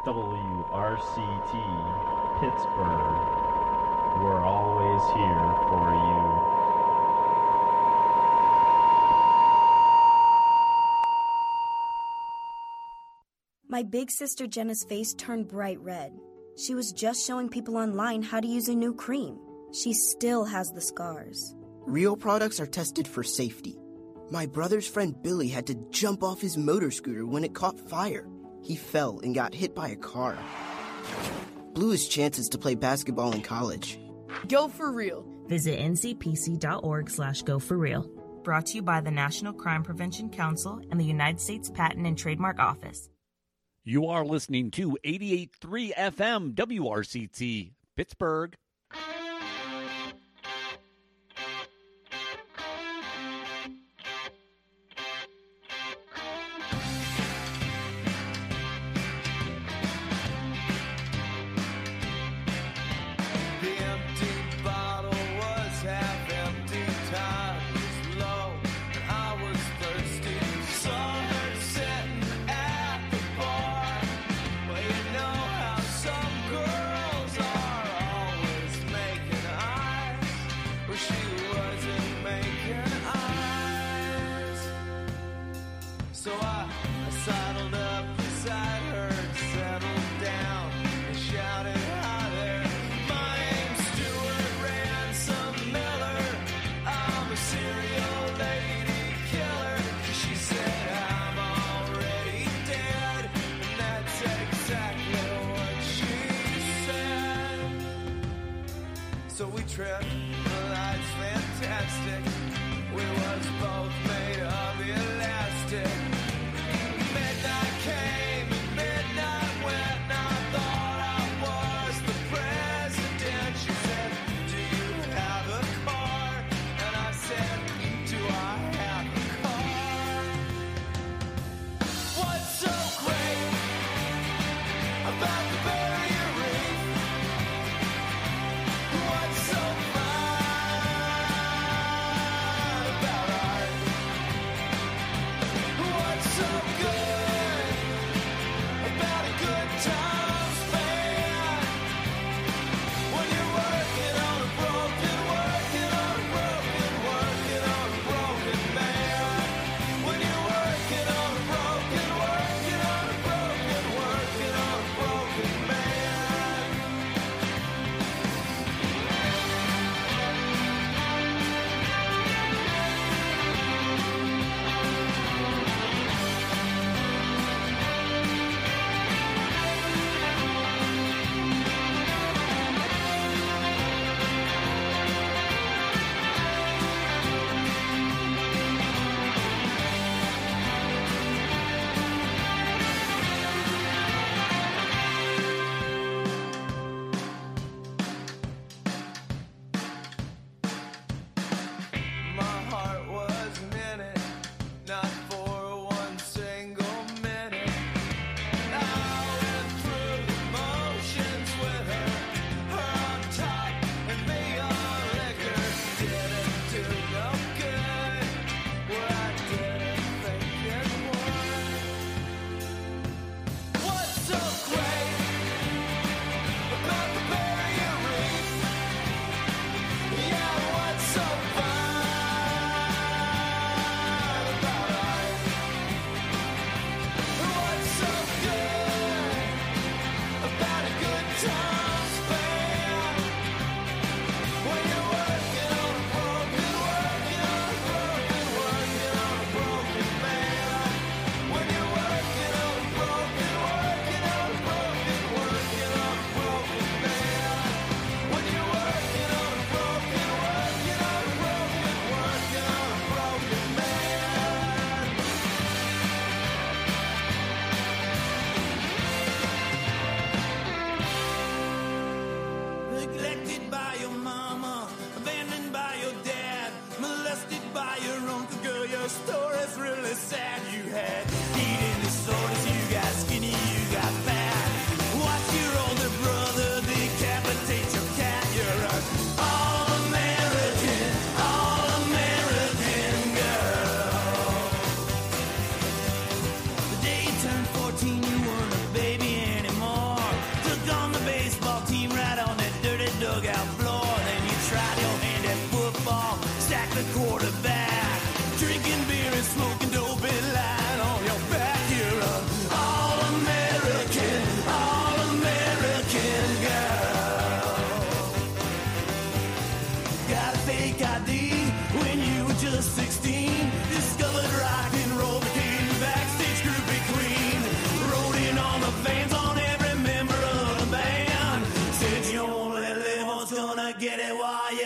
WRCT Pittsburgh. We're always here for you. My big sister Jenna's face turned bright red. She was just showing people online how to use a new cream. She still has the scars. Real products are tested for safety. My brother's friend Billy had to jump off his motor scooter when it caught fire. He fell and got hit by a car. Blew his chances to play basketball in college. Go for real. Visit ncpc.org/goforreal. Brought to you by the National Crime Prevention Council and the United States Patent and Trademark Office. You are listening to 88.3 FM WRCT Pittsburgh.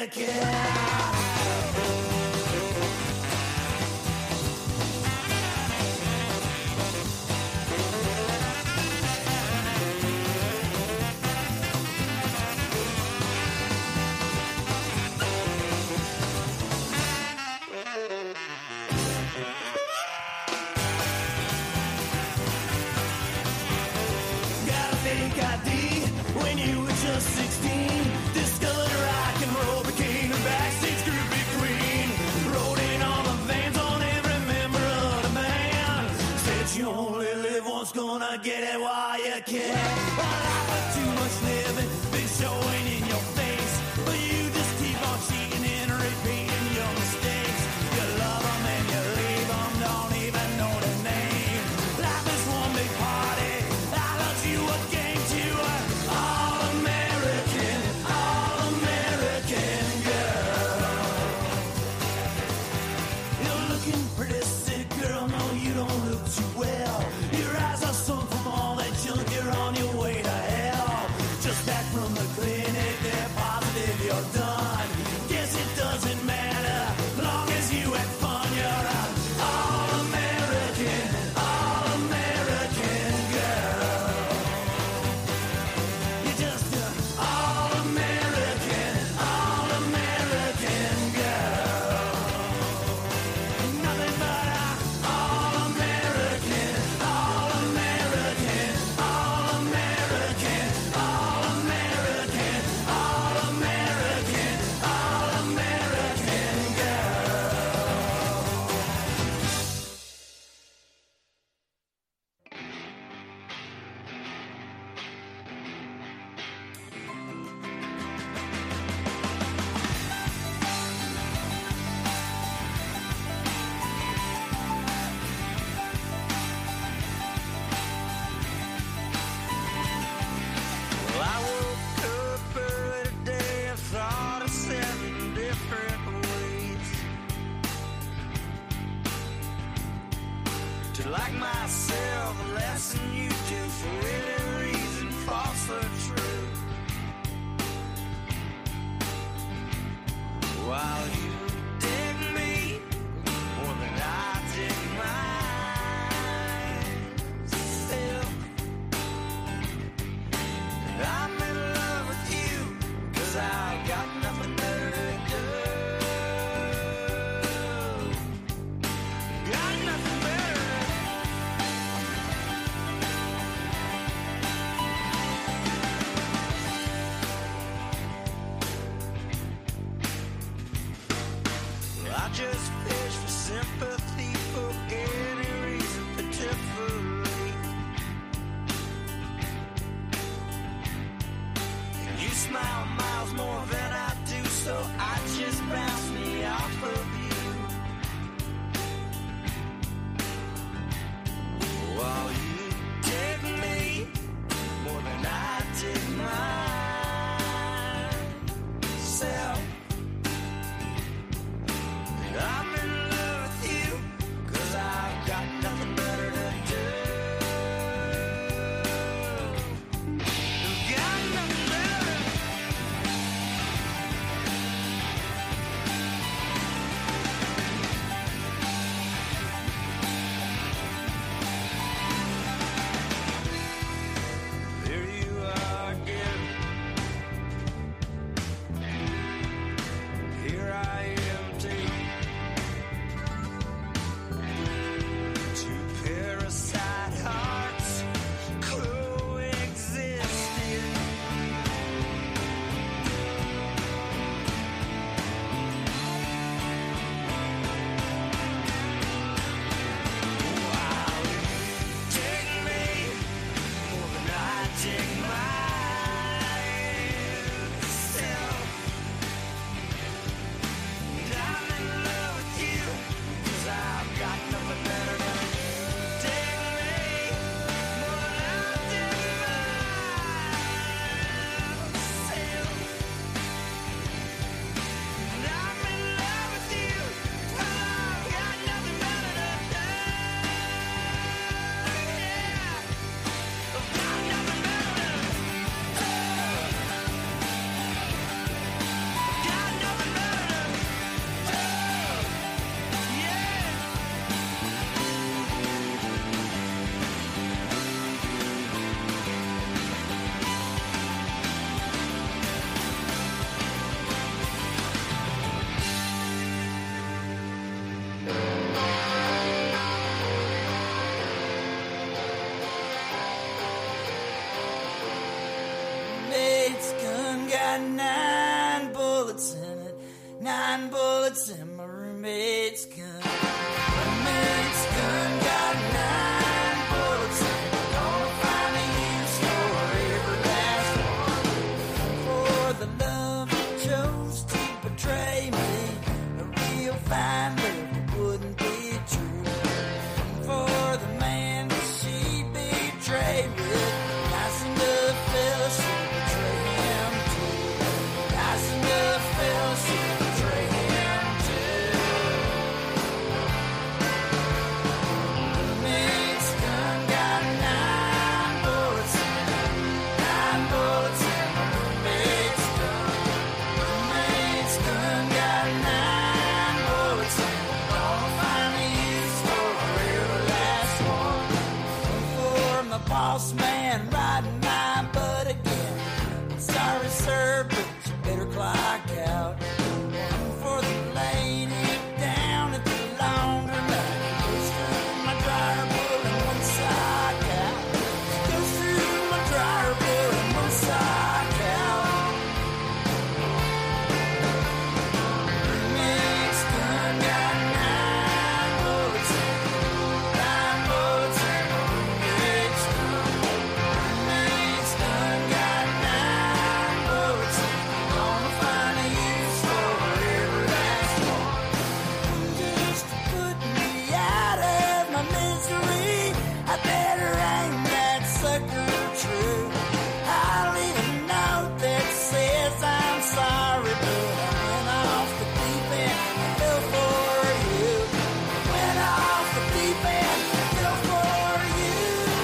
you care. Gonna get it while you can. A life of too much living been showing in your face, but you just keep on cheating and repeating your mistakes. You love them and you leave them, don't even know their name. Life is one big party. I love you a game to all American girl. You're looking pretty sick, girl. No, you don't look too well. Your eyes are sun from all that junk. You're on your way to hell. Just back from the clinic, they're positive you're done. Guess it doesn't matter, long as you had fun. You're a all-American girl. You're just an all-American girl. Nothing but a all-American like myself, less than you do for any reason, false or true. While you dig me more than I dig myself, and I'm in love with you, 'cause I've got nothing better to do. Got nothing better. roommate's gun. Roommate's gun got 9 bullets in it. Gonna find a use for every last one. For the love you chose to betray me, a real fine love wouldn't be true. For the man that she betrayed with, nice enough fellas to betray him too. Nice enough fellas to betray him too. Roommate's gun got 9 bullets in it. 9 bullets in the roommate's gun. Roommate's gun got 9 bullets in it. Gonna find a use for every last one. For my boss man riding my butt again. Sorry, sir, but you better clock out. One for the lady down at the laundromat. Goes through my dryer, pulling one sock out. Goes through my dryer, pulling one sock out. Roommate's gun got 9 bullets in it. 9 bullets in the roommate's gun. Roommate's gun got 9 bullets in it. Gonna find a use for every last one. Just to put me out of my misery, I better aim that sucker true. I'll leave a note that says I'm sorry, but I went off the deep end and fell for you. Went off the deep end and fell for you.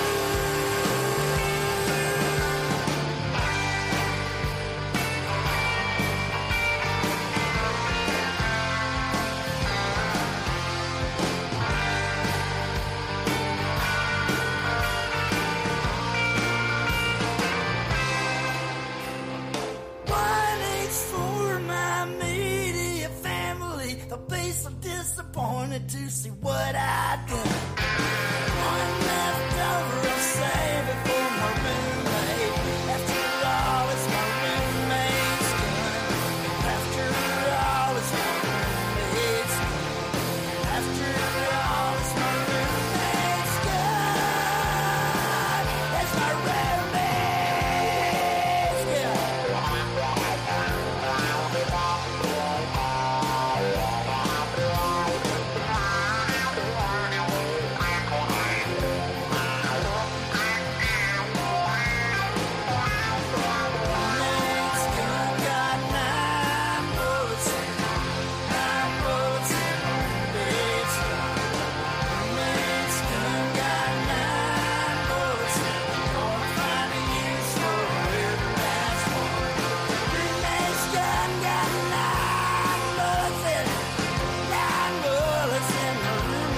One H for my media family. They'll be so disappointed to see what I done. One left over, I'll save it for my roommate. After all, it's my roommate's gun. After all, it's my roommate's gun. After all, it's my roommate's gun. It's my roommate's gun. Roommate's gun got 9 bullets in it. 9 bullets in the roommate's gun. Roommate's gun got 9 bullets in it. Gonna find a use for every last one. Roommate's gun got 9 bullets in it. 9 bullets in the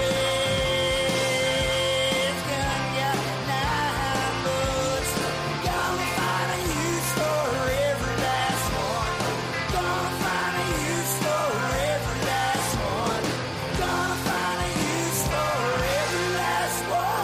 roommate's gun got 9 bullets. Gonna find a use for every last one. Gonna find a use for every last one. Gonna find a use for every last one.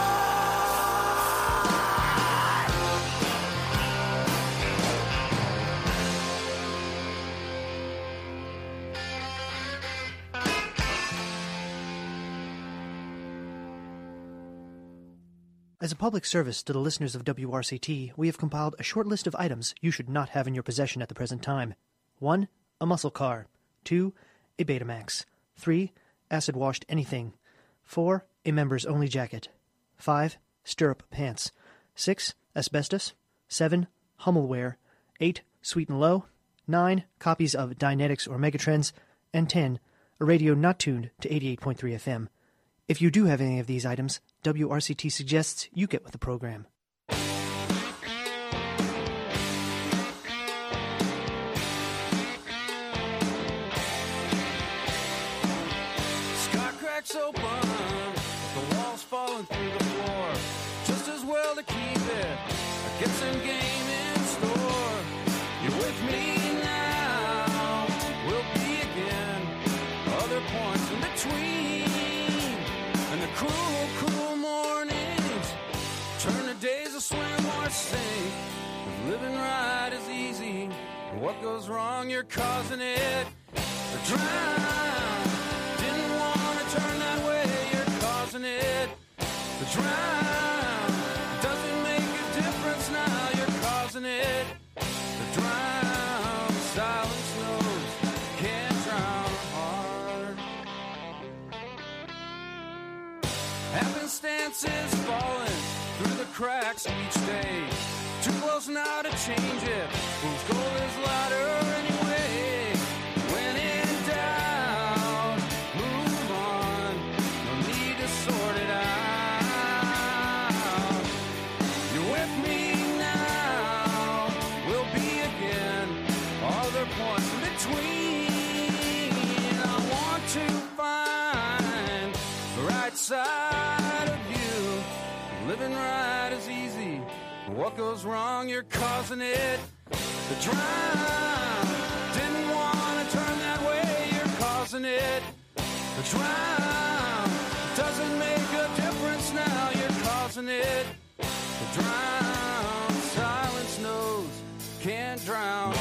As a public service to the listeners of WRCT, we have compiled a short list of items you should not have in your possession at the present time. 1. A muscle car. 2. A Betamax. 3. Acid-washed anything. 4. A members-only jacket. 5. Stirrup pants. 6. Asbestos. 7. Hummelware. 8. Sweet and Low. 9. Copies of Dynetics or Megatrends. And 10. A radio not tuned to 88.3 FM. If you do have any of these items, WRCT suggests you get with the program. Sky cracks open, the walls falling through the floor. Just as well to keep it, I get some game in store. You're with me now, we'll be again. Other points in between, and the cruel, cruel mornings turn the days to swim or sink. If living right is easy, what goes wrong, you're causing it to drown. Didn't want to drown. Doesn't make a difference now, you're causing it to drown. Silence knows can't drown a heart. Happenstance is falling through the cracks each day. Too close now to change it. Whose goal is louder anyway? When in doubt, move on. No need to sort it out. You're with me now. We'll be again. Are there points in between? I want to find the right side of you. Living right is easy. What goes wrong, you're causing it to drown. Didn't want to turn that way, you're causing it to drown. Doesn't make a difference now, you're causing it to drown. Silence knows can't drown.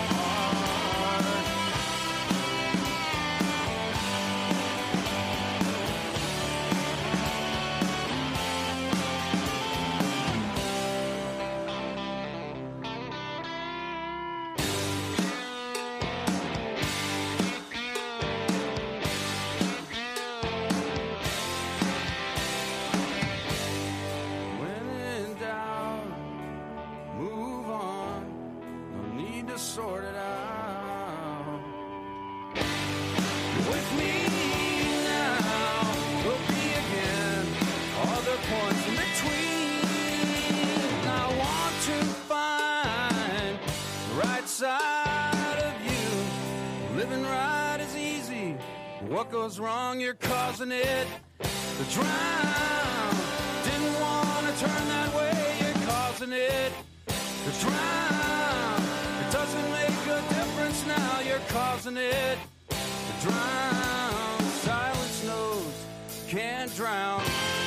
Sort it out. You're with me now. We'll be again. Are there points in between? I want to find the right side of you. Living right is easy. What goes wrong, you're causing it to drown. Didn't want to turn that way, you're causing it to drown. Doesn't make a difference now, you're causing it to drown. Silence knows can't drown.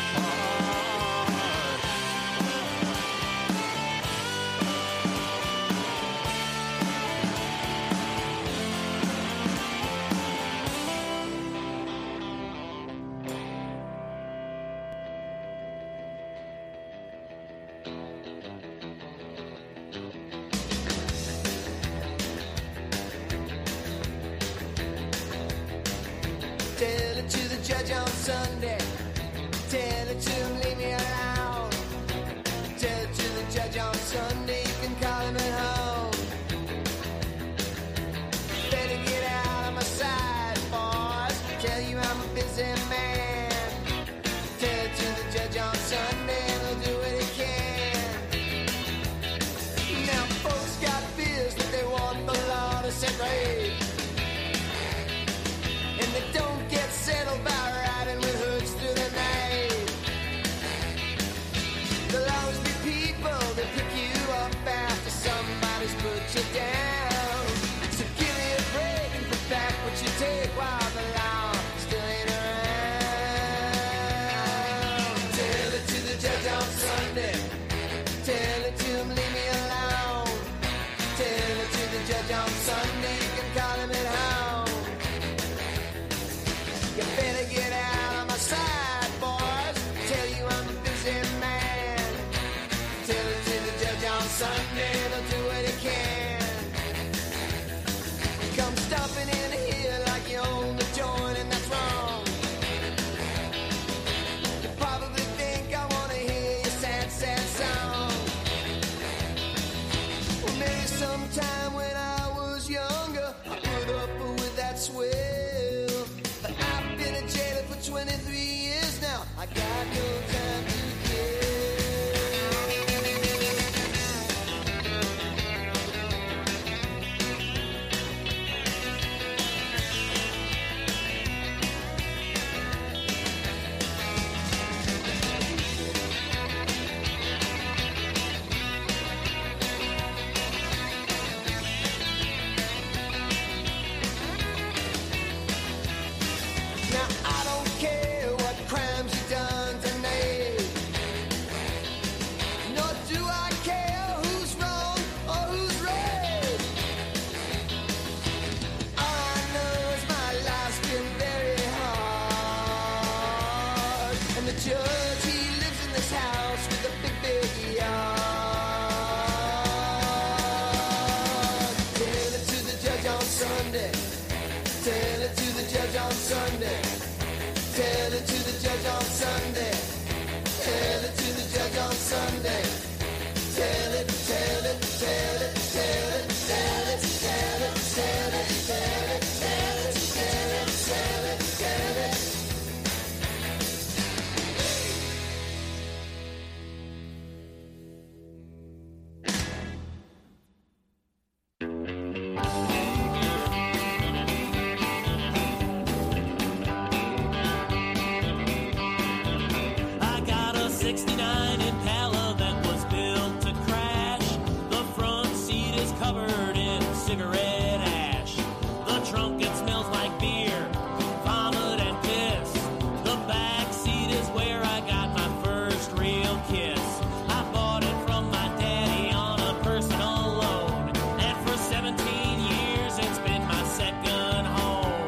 Tell it to the judge on Sunday. Tell it to him, leave me alone. Tell it to the judge on Sunday. You can call him at home. Better get out of my sight, boys. Tell you I'm a busy man. Tell it to the judge on Sunday, and he'll do what he can. Now folks got fears that they want the law to set right. And they don't get settled by riding with hoods through the night. There'll always be people that pick you up after somebody's put you down. So give me a break and put back what you take while the law still ain't around. Tell it to the judge on Sunday. Tell it to him, leave me alone. Tell it to the judge on Sunday. You can call him at home. You better get out of my sight, boys. Tell you I'm a busy man. Tell it to the judge on Sunday, they'll do what he can. Come stomping in here like you own the joint, and that's wrong. You probably think I wanna hear your sad, sad song. Well, maybe sometime when I was younger, I put up with that swell. But I've been a jailer for 23 years now. I got no time to kill. Now I don't care what crimes you done tonight. 69 Impala that was built to crash. The front seat is covered in cigarette ash. The trunk, it smells like beer, vomit and piss. The back seat is where I got my first real kiss. I bought it from my daddy on a personal loan, and for 17 years it's been my second home.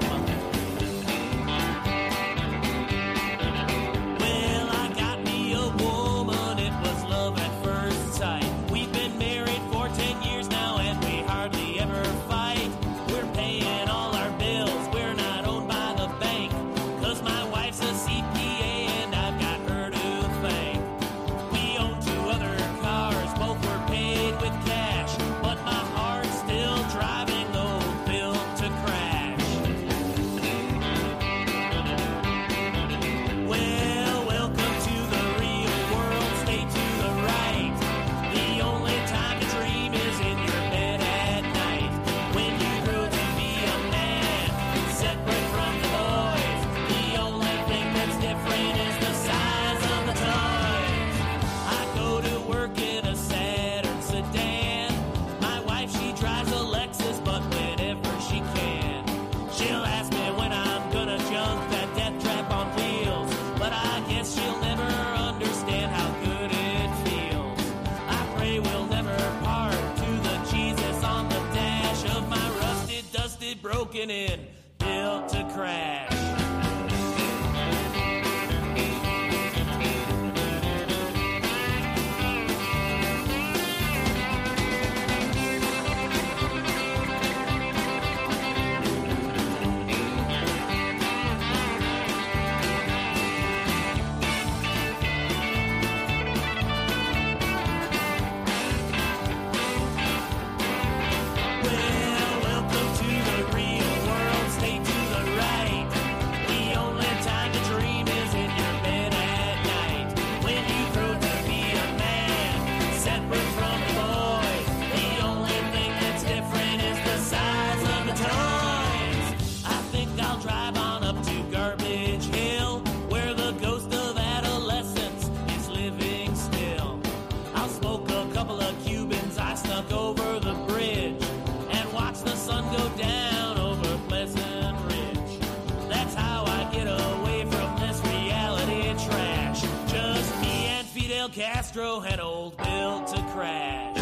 Well, I got me a woman, it was love at first sight. We've been married for 10 years now and we hardly ever fight. We're paying all our bills, we're not owned by the bank, 'cause my wife's a CPA and I've got her to thank. We own 2 other cars, both were paid with cash, but my heart's still driving old Built to Crash. Well, welcome to the real world, stay to the right. The only time to dream is in your bed at night. When you grow to be a man, separate from the boys, the only thing that's different is the size of the toys. I go to work in a Saturn sedan. My wife, she drives a Lexus, but whenever she can, she'll ask me when I'm gonna jump that death trap on wheels. But I guess she'll never understand how good it feels. I pray we'll never part, to the Jesus on the dash of my rusted, dusted, broken in Built to Crash. Well, welcome to the real world, stay to the right. The only time to dream is in your bed at night. When you grow to be a man, separate from the boys, the only thing that's different is the size of the toys. I think I'll drive on up to Garbage Hill, where the ghost of adolescence is living still. I'll smoke a couple of Cubans I snuck over the bridge, and watch the sun go down over Pleasant Ridge. That's how I get away from this reality trash. Just me and Fidel Castro and old Built to Crash.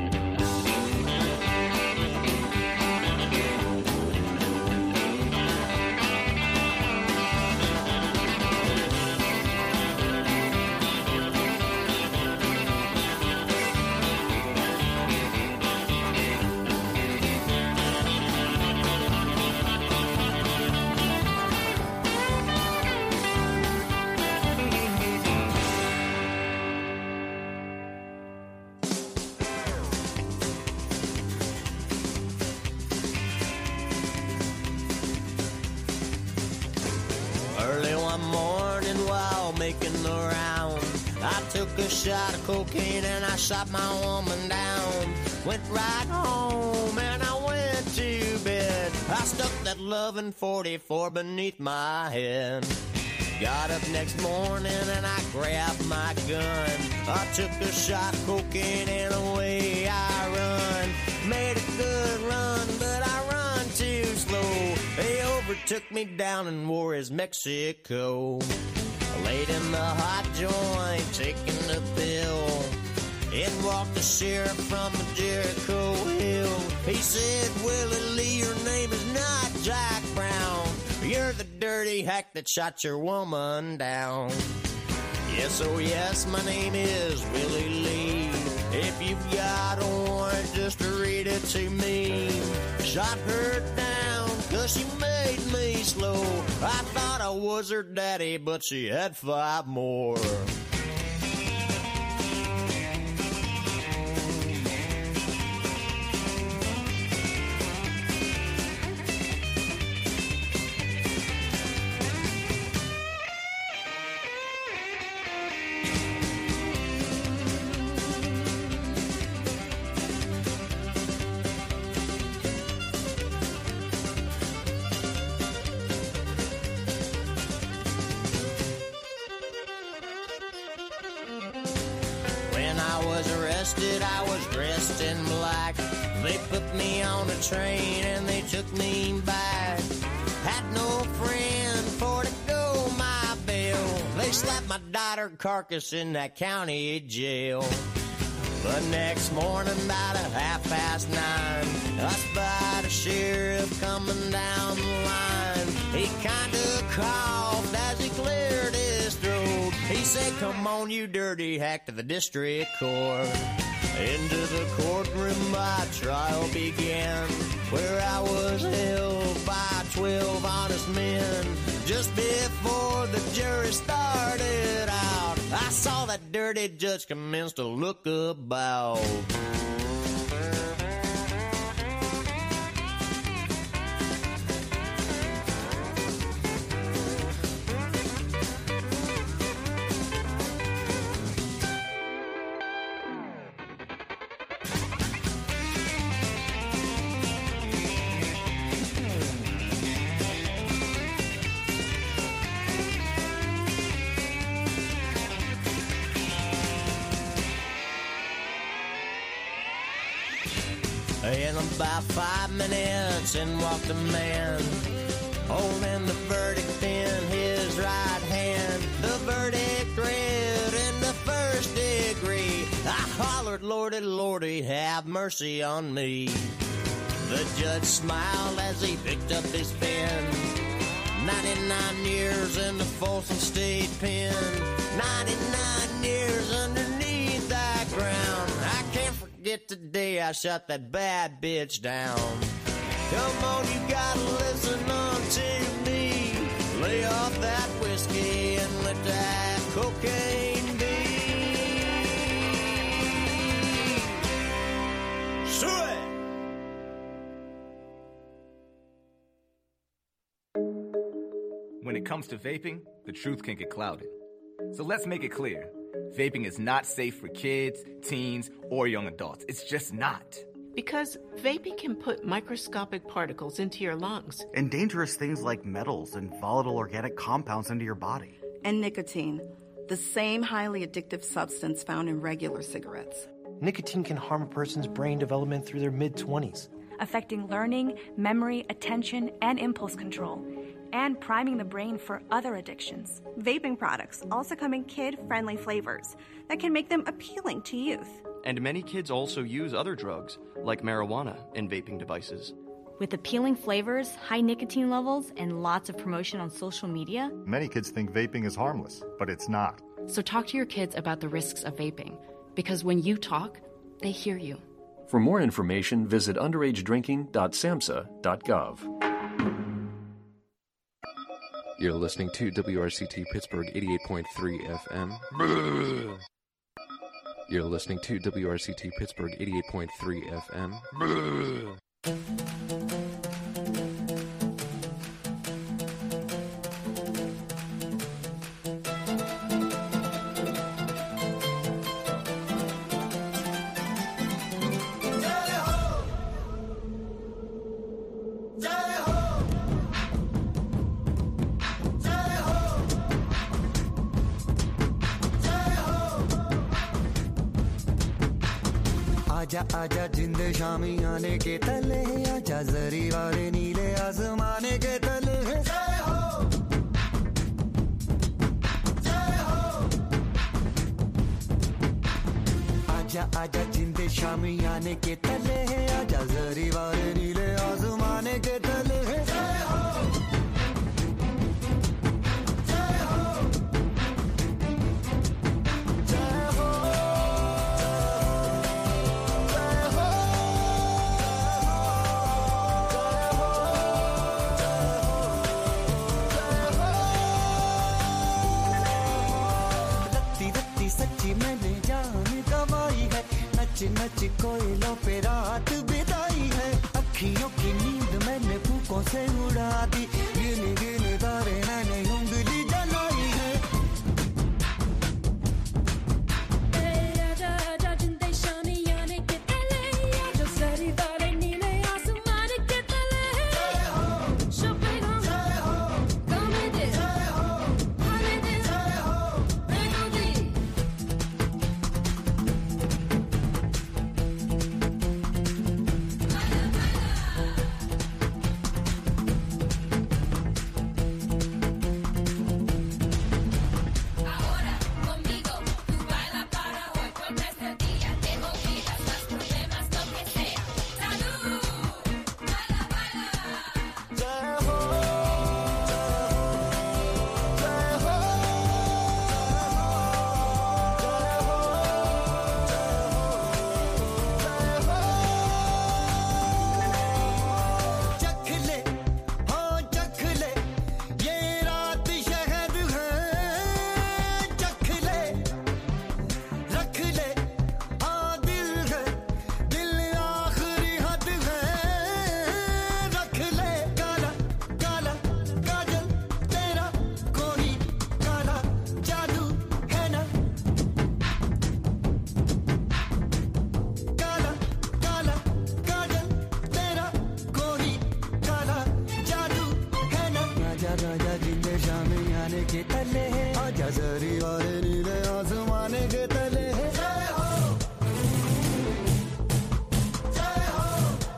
Early one morning while making the rounds, I took a shot of cocaine and I shot my woman down. Went right home and I went to bed. I stuck that loving 44 beneath my head. Got up next morning and I grabbed my gun. I took a shot of cocaine and away I run. Made a good run, but I run too slow. They overtook me down in Juarez, Mexico. Laid in the hot joint, taking the pill. In walked the sheriff from the Jericho Hill. He said, Willie Lee, your name is not Jack Brown. You're the dirty hack that shot your woman down. Yes, oh yes, my name is Willie Lee. If you've got a warrant, just read it to me. Shot her down, 'cause she made me slow. I thought I was her daddy, but she had 5 more. When I was arrested, I was dressed in black. They put me on a train and they took me back. Had no friend for to go my bail. They slapped my daughter carcass in that county jail. The next morning, about 9:30, I spied a sheriff coming down the line. He kinda coughed as he cleared his throat. He said, "Come on, you dirty hack, to the district court." Into the courtroom my trial began, where I was held by 12 honest men. Just before the jury started out, I saw that dirty judge commence to look about. In about 5 minutes, in walked a man, holding the verdict in his right hand. The verdict read in the first degree. I hollered, "Lordy, Lordy, have mercy on me." The judge smiled as he picked up his pen. 99 years in the Folsom State Pen. 99 years underneath that ground. I can't forget the day I shut that bad bitch down. Come on, you gotta listen unto me. Lay off that whiskey and let that cocaine be. Sweet! When it comes to vaping, the truth can get clouded. So let's make it clear. Vaping is not safe for kids, teens, or young adults. It's just not. Because vaping can put microscopic particles into your lungs. And dangerous things like metals and volatile organic compounds into your body. And nicotine, the same highly addictive substance found in regular cigarettes. Nicotine can harm a person's brain development through their mid-20s, affecting learning, memory, attention, and impulse control, and priming the brain for other addictions. Vaping products also come in kid-friendly flavors that can make them appealing to youth. And many kids also use other drugs, like marijuana, in vaping devices. With appealing flavors, high nicotine levels, and lots of promotion on social media, many kids think vaping is harmless, but it's not. So talk to your kids about the risks of vaping, because when you talk, they hear you. For more information, visit underagedrinking.samhsa.gov. You're listening to WRCT Pittsburgh 88.3 FM. You're listening to WRCT Pittsburgh 88.3 FM. आजा आजा जिंद शामी आने के तले, आजा जरी वाले नीले आसमाने के तले। जय हो जय हो। आजा आजा जिंद शामी आने के तले, आजा जरी वाले नीले आसमाने के तले। जय हो नच कोयलों पे रात बिताई है, अखियों की नींद मैंने फूकों से उड़ा दी, गिन गिन तारे मैंने उंगली जलाई है। चले आजा जरी वाले नीले आसमान के तले जय हो जय हो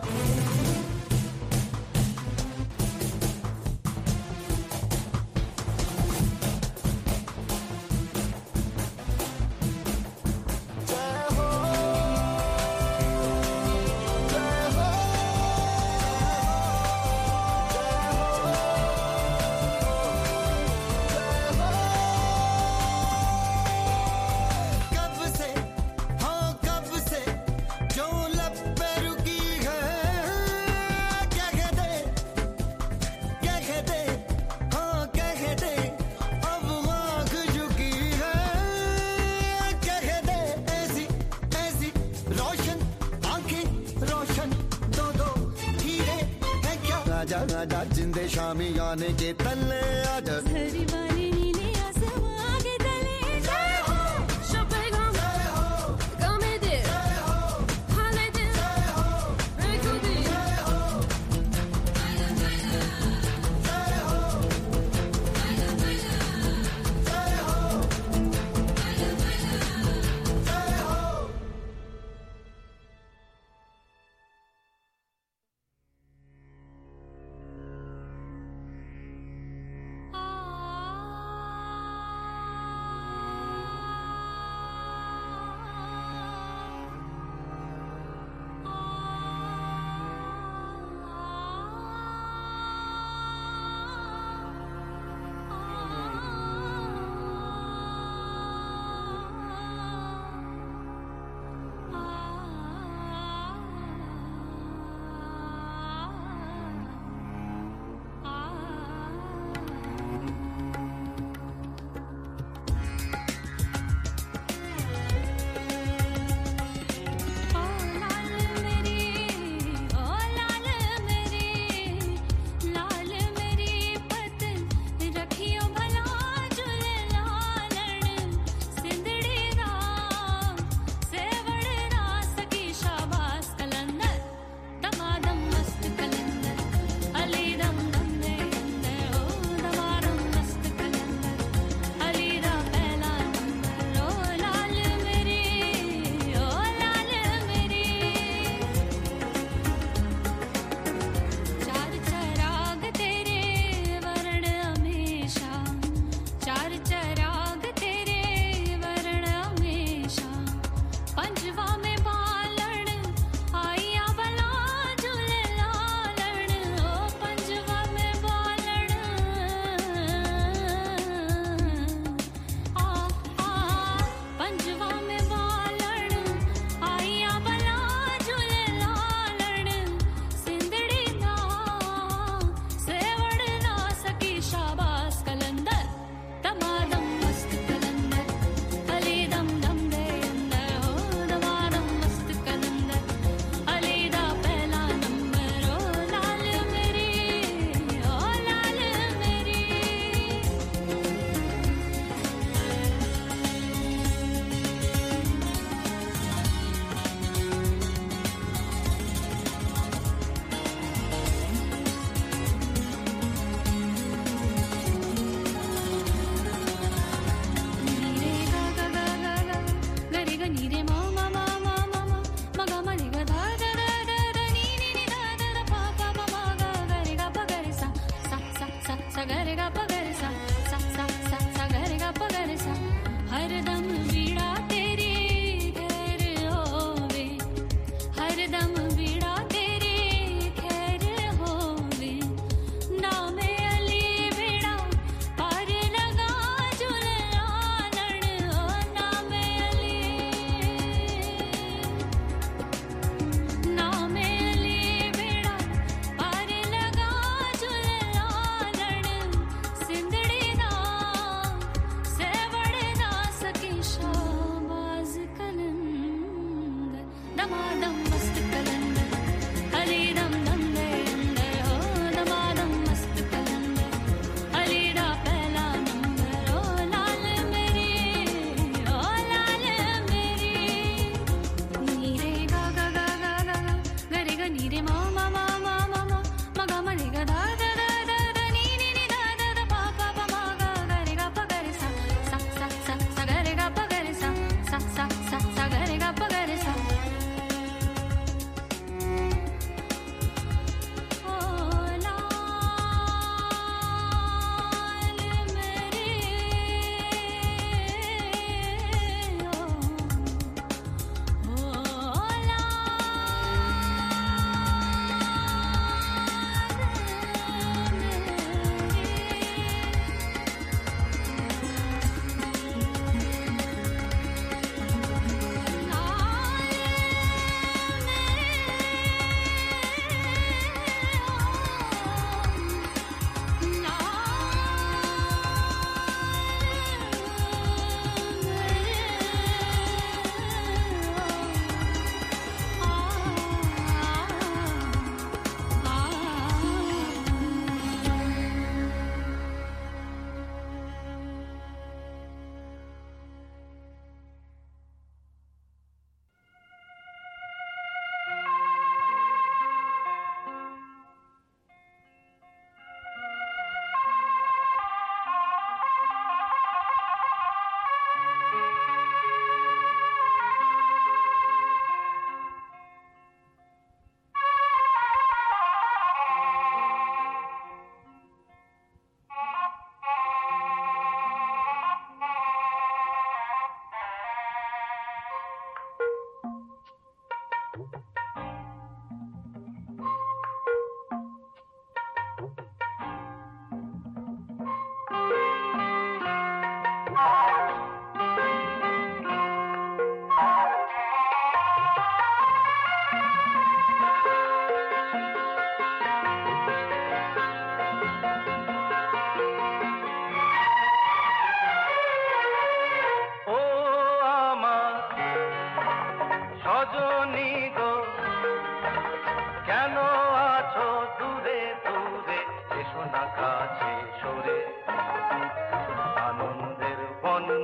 आजा आजा जिंदे शामी आने के तले आजा झरी वाले नीले आसमां के तले जय हो शोपेगम जय हो गमेदे जय हो हालेदे जय हो रेकुदी जय हो जय हो जय हो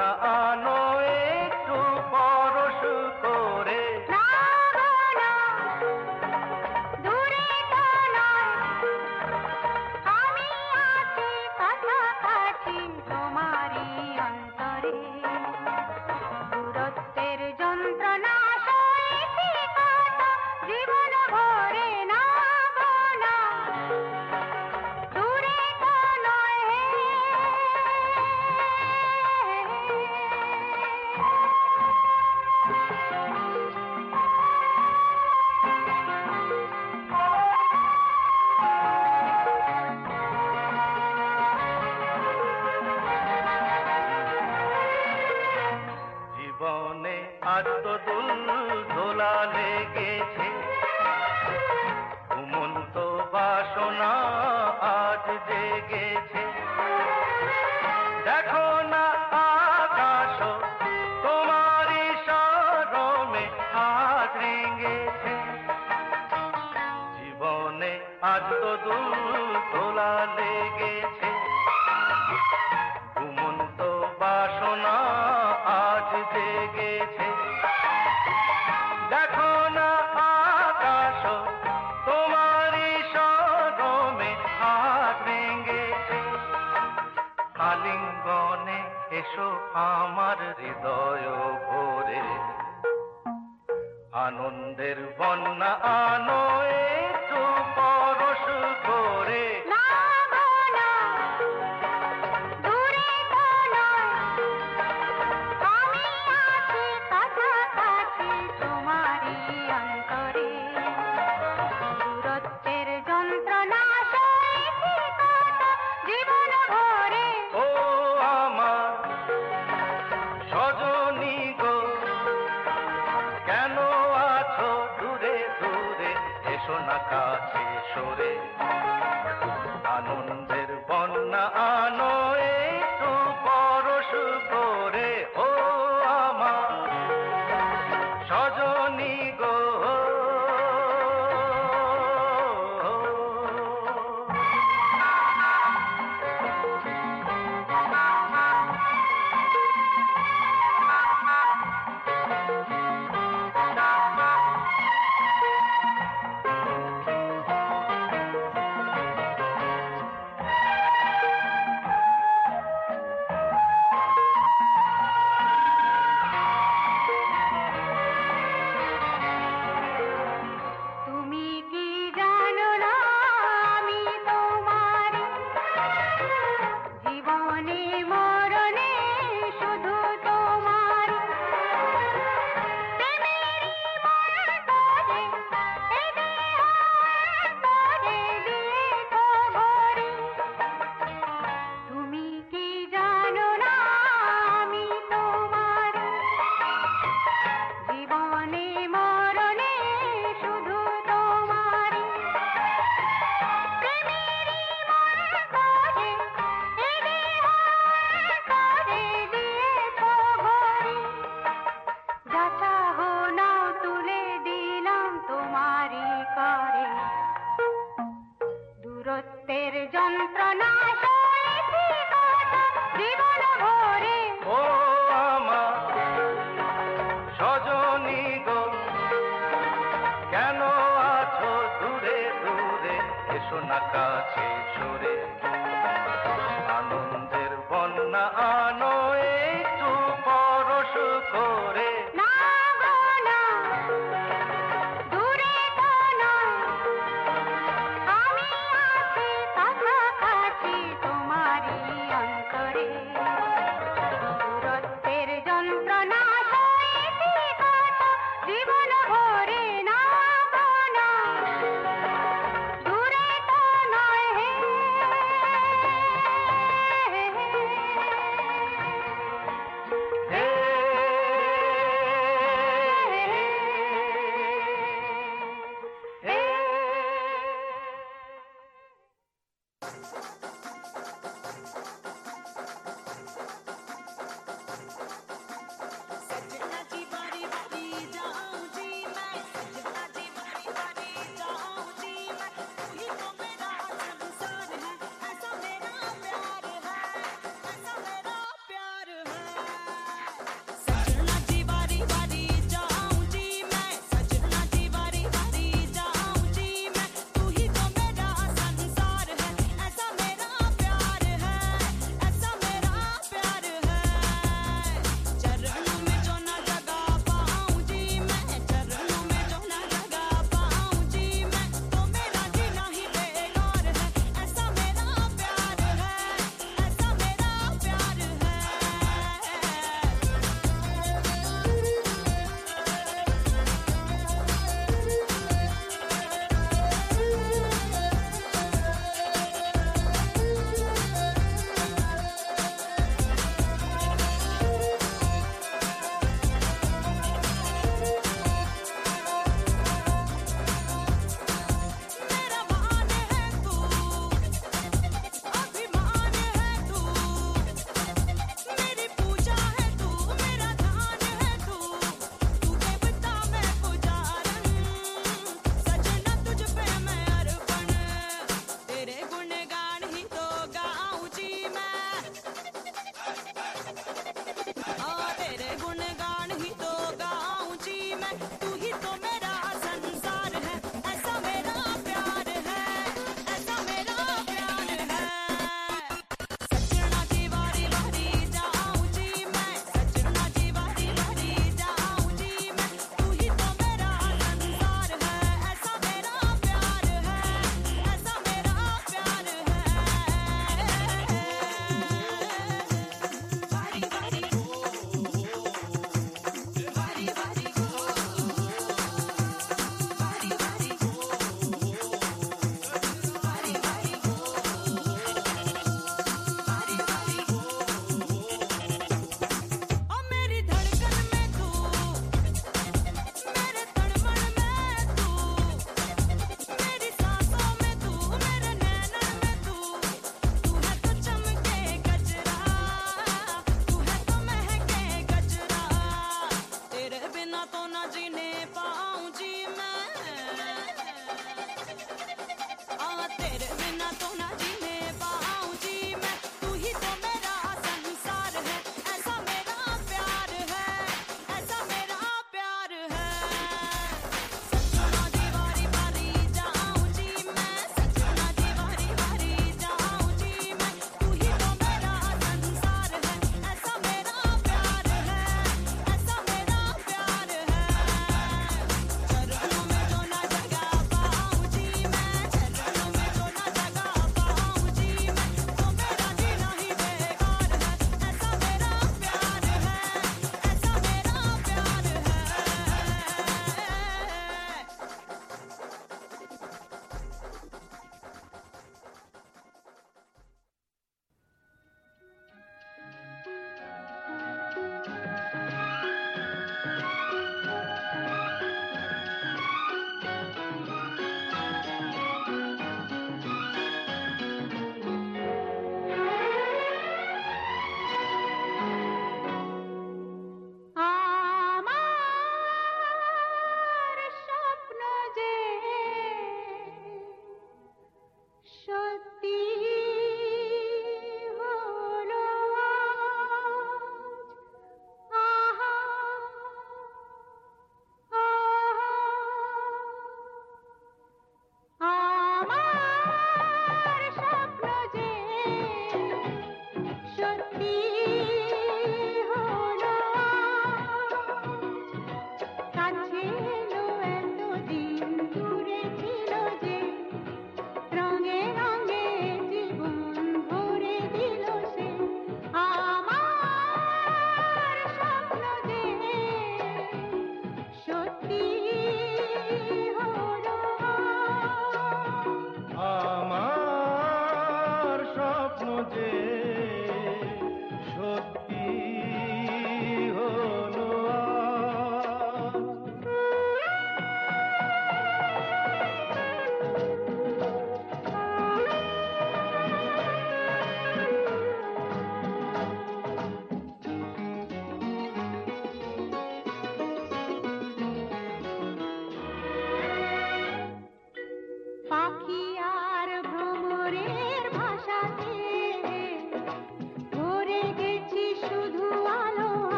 না আনো একটু পরশ করে আজ তো দুল দোলা লেগেছে ঘুমন্ত বাসনা আজ জেগেছে দেখো না আকাশ তোমারই শরমে আজ রেঙেছে জীবনে আজ তো দুল দোলা লেগেছে ঘুমন্ত বাসনা আজ জেগেছে দেখো না আকাশ তোমারই শরমে হাত ভেঙেছে আলিঙ্গনে এসো আমার হৃদয় ভরে আনন্দের বন্যা আনো একটু পরশ করে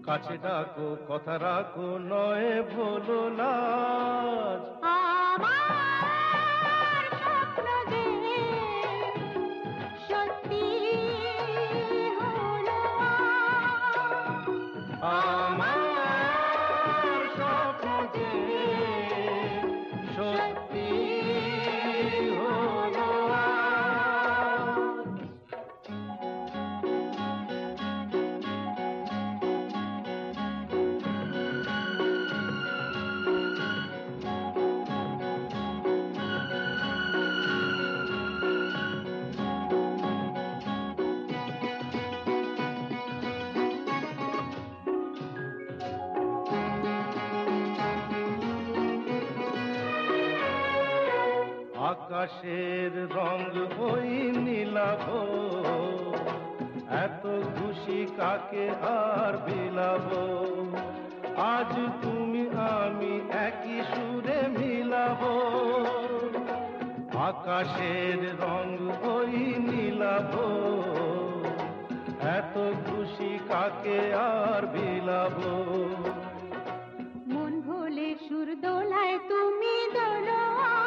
কাছে ডাকো কথা রাখো নয় ভোলো লাজ আমার স্বপ্ন যে সত্যি হলো আমার স্বপ্ন যে সত্যি হলো আকাশের রং হই নীলাভ এত খুশি কাকে আর বিলাব আজ তুমি আমি একই সুরে মিলাব আকাশের রং হই নীলাভ এত খুশি কাকে আর বিলাব মন ভোলে সুর দোলায় তুমি দোলো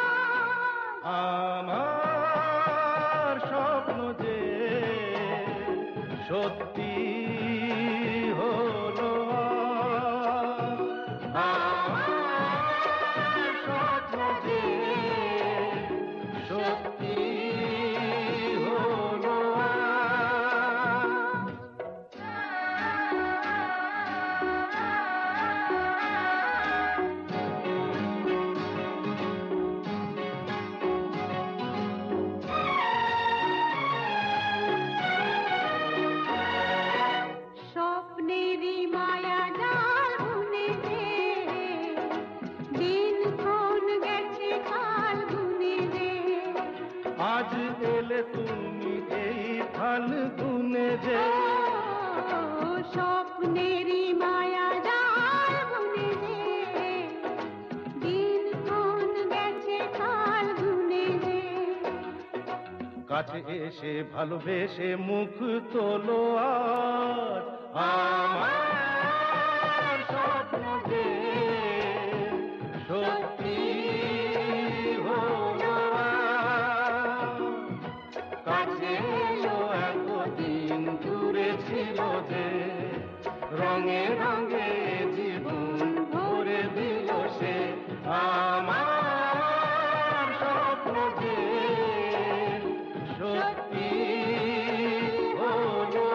আমার স্বপ্ন যে সত্যি হলো আমার স্বপ্ন যে সত্যি হলো স্বপ্নেরই মায়া জাল বুনে দে দিন কোন গেছে কাল গুনে দে আজ এলে তুমি এই ফাল্গুনে যে স্বপ্নেরই মায়া জাল বুনে দে দিন কোন গেছে কাল গুনে দে কাছে এসে ভালোবেসে মুখ তোলো আজ আমার স্বপ্ন যে সত্যি হলো কাছে এলো এতদিন দূরে ছিল যে রঙে রঙে জীবন ভরে দিল সে আমার স্বপ্ন যে সত্যি হলো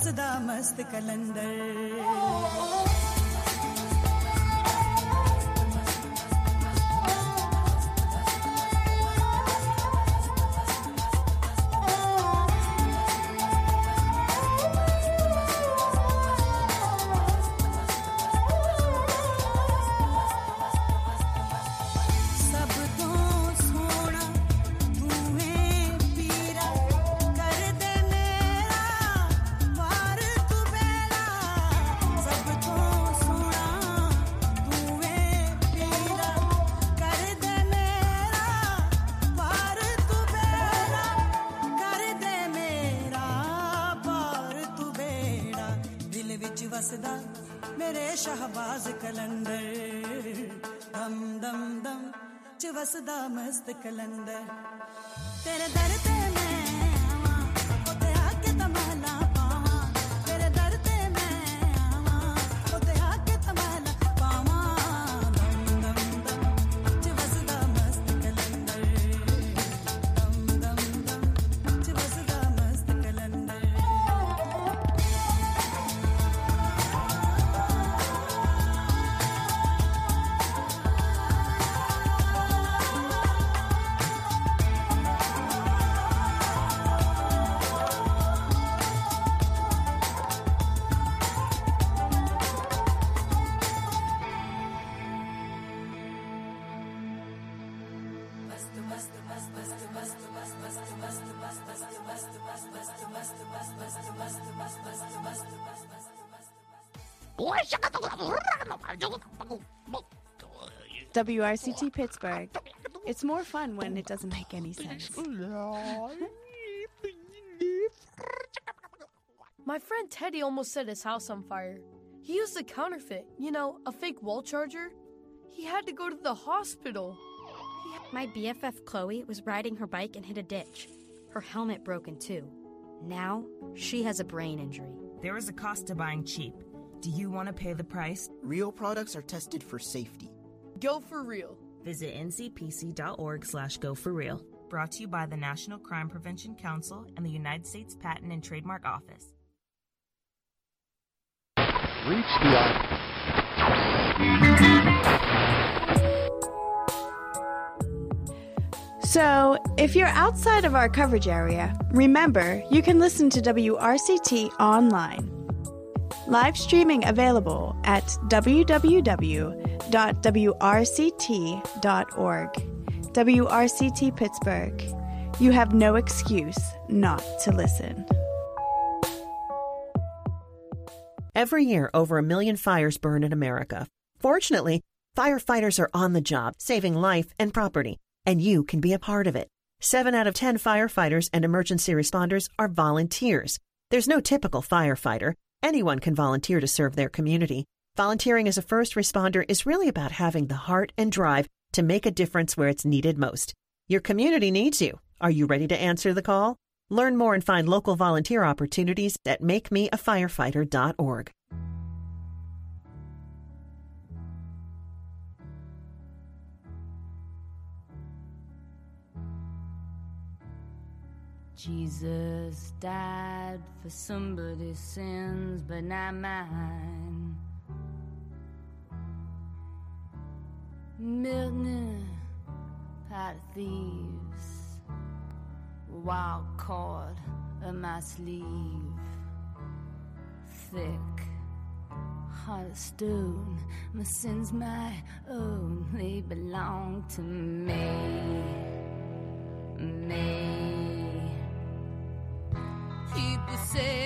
वसदा मस्त कलंदर वसदा मेरे शहबाज कलंदर दम दम दम च वसदा मस्त कलंदर तेरे दर ते मैं आवां ओते आके तमला पावां तेरे दर ते मैं आवां ओते आके तमला पावां दम दम दम च वसदा मस्त कलंदर दम दम दम च वसदा मस्त कलंदर WRCT Pittsburgh. It's more fun when it doesn't make any sense. My friend Teddy almost set his house on fire. He used a counterfeit, a fake wall charger. He had to go to the hospital. My BFF Chloe was riding her bike and hit a ditch. Her helmet broken too. Now, she has a brain injury. There is a cost to buying cheap. Do you want to pay the price? Real products are tested for safety. Go for real. Visit ncpc.org/goforreal. Brought to you by the National Crime Prevention Council and the United States Patent and Trademark Office. Reach the So, if you're outside of our coverage area, remember you can listen to WRCT online. Live streaming available at www.wrct.org. WRCT Pittsburgh. You have no excuse not to listen. Every year, over 1 million fires burn in America. Fortunately, firefighters are on the job, saving life and property, and you can be a part of it. 7 out of 10 firefighters and emergency responders are volunteers. There's no typical firefighter. Anyone can volunteer to serve their community. Volunteering as a first responder is really about having the heart and drive to make a difference where it's needed most. Your community needs you. Are you ready to answer the call? Learn more and find local volunteer opportunities at makemeafirefighter.org. Jesus died for somebody's sins, but not mine. Milton, pot of thieves, wild cord of my sleeve, thick heart of stone. My sins my own, they belong to me. People say